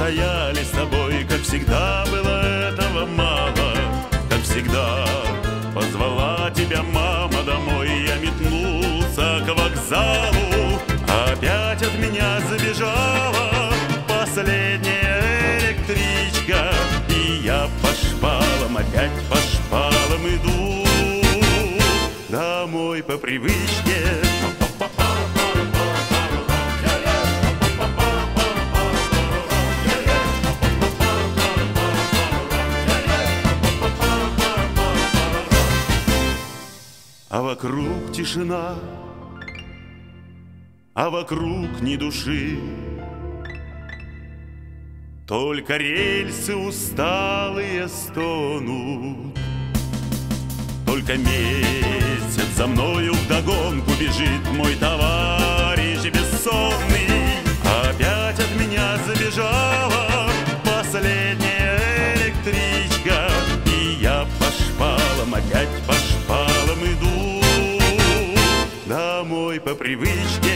стояли с тобой, как всегда было этого мало. Как всегда позвала тебя мама домой, я метнулся к вокзалу. Опять от меня забежала последняя электричка, и я по шпалам, опять по шпалам иду домой по привычке. А вокруг тишина, а вокруг ни души, только рельсы усталые стонут. Только месяц за мною вдогонку бежит мой товарищ бессонный. Опять от меня забежала последняя электричка, и я по шпалам, опять по шпалам иду домой по привычке.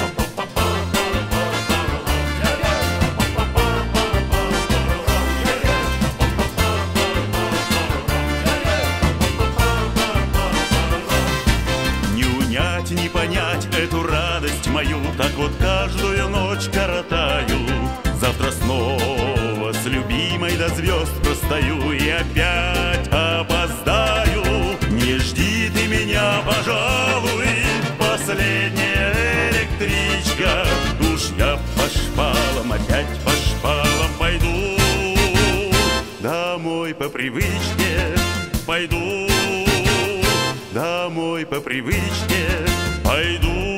Не понять эту радость мою, так вот каждую ночь коротаю. Завтра снова с любимой до звезд простою и опять опоздаю. Не жди ты меня, пожалуй, последняя электричка. Уж я по шпалам, опять по шпалам пойду домой по привычке. Пойду домой по привычке, пойду.